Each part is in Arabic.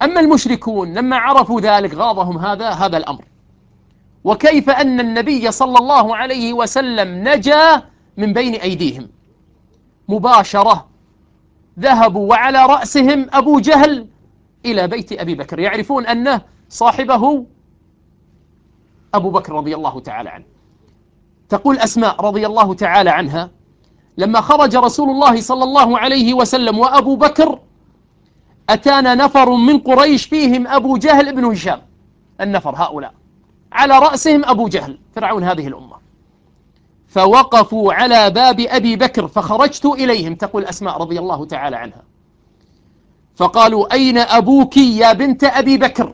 أما المشركون لما عرفوا ذلك غاضهم هذا الأمر. وكيف أن النبي صلى الله عليه وسلم نجا من بين أيديهم مباشرة، ذهبوا وعلى رأسهم أبو جهل إلى بيت أبي بكر، يعرفون أنه صاحبه أبو بكر رضي الله تعالى عنه. تقول أسماء رضي الله تعالى عنها: لما خرج رسول الله صلى الله عليه وسلم وأبو بكر أتانا نفر من قريش فيهم أبو جهل بن هشام، النفر هؤلاء على رأسهم أبو جهل فرعون هذه الأمة، فوقفوا على باب أبي بكر فخرجت إليهم. تقول أسماء رضي الله تعالى عنها: فقالوا: أين أبوك يا بنت أبي بكر؟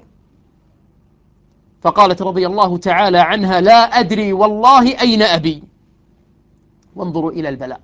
فقالت رضي الله تعالى عنها: لا أدري والله أين أبي. وانظروا إلى البلاء،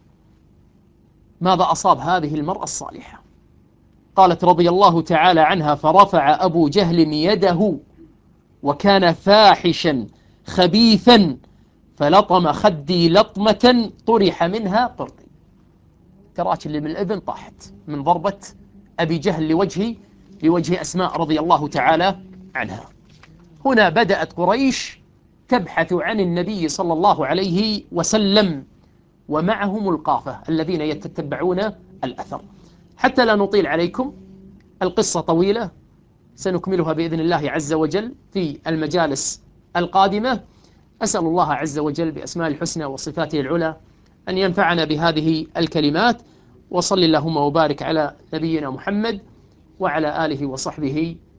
ماذا أصاب هذه المرأة الصالحة. قالت رضي الله تعالى عنها: فرفع أبو جهل يده وكان فاحشا خبيثا فلطم خدي لطمة طرح منها قرطي. كراش اللي من الإذن طاحت من ضربة أبي جهل لوجه أسماء رضي الله تعالى عنها. هنا بدأت قريش تبحث عن النبي صلى الله عليه وسلم ومعهم القافة الذين يتتبعون الأثر. حتى لا نطيل عليكم، القصة طويلة سنكملها بإذن الله عز وجل في المجالس القادمة. أسأل الله عز وجل بأسماء الحسنى وصفاته العلى أن ينفعنا بهذه الكلمات، وصل اللهم وبارك على نبينا محمد وعلى آله وصحبه